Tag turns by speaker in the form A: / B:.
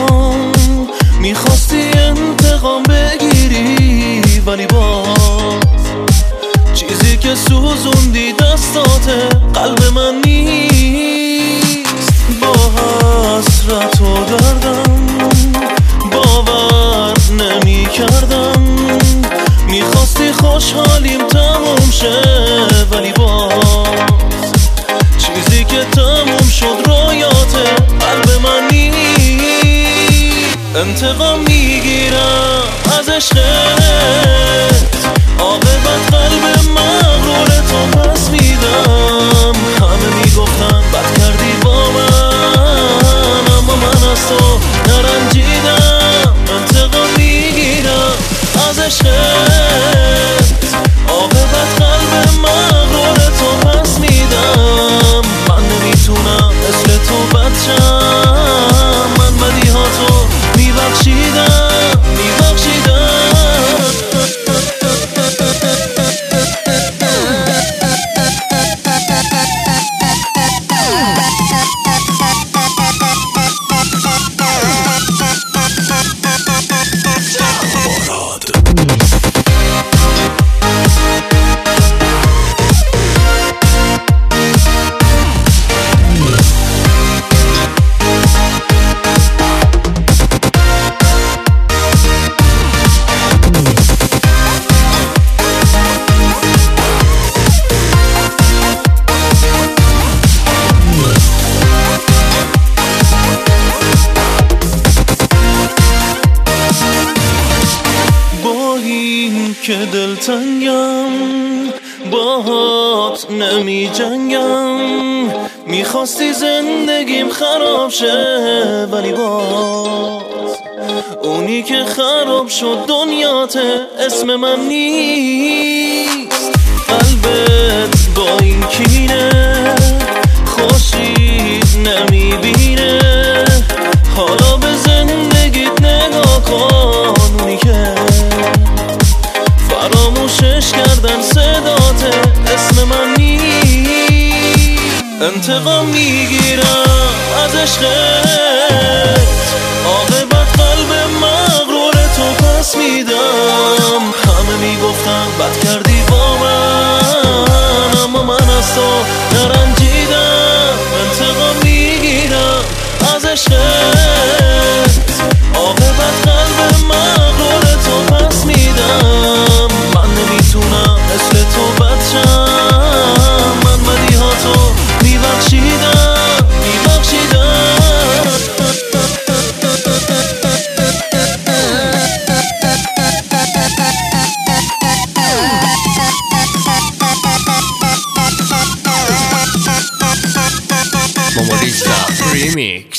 A: برام میخواستی انتقام بگیری، ولی باز چیزی که سوزوندی دستاته قلب من نیست. با حسرت و دردم باور نمی کردم، میخواستی خوشحالیم تموم شه، ولی باز چیزی که تموم شد رویات قلب من نیست. انتقام میگیرم از عشقت، عاقبت قلب مغرور تو پس میدم. همه میگفتن بد کردی با من، اما من از تو نرنجیدم. انتقام میگیرم از عشقت، عاقبت قلب مغرور تو پس میدم. من نمیتونم مثل تو بد شم، من بدیهاتو میبخشیدم. که دلتنگم باهات نمی جنگم، میخواستی زندگیم خراب شه، ولی باز اونی که خراب شد دنیاته اسم من نیست. قلبت با این کینه خوشی نمیبینه، حالا به زندگیت نگاه کن. اونی که فراموشش کردن صدات اسم من نیست. انتقام میگیرم از عشقت، عاقبت قلب مغرور تو پس میدم. همه میگفتن بد کردی با من، اما من از تو نرنجیدم. انتقام میگیرم از عشقت، عاقبت قلب مغرور تو پس میدم. من نمیتونم مثل تو بد شم، من بدیهاتو میبخشیدم.
B: Momorista Remix.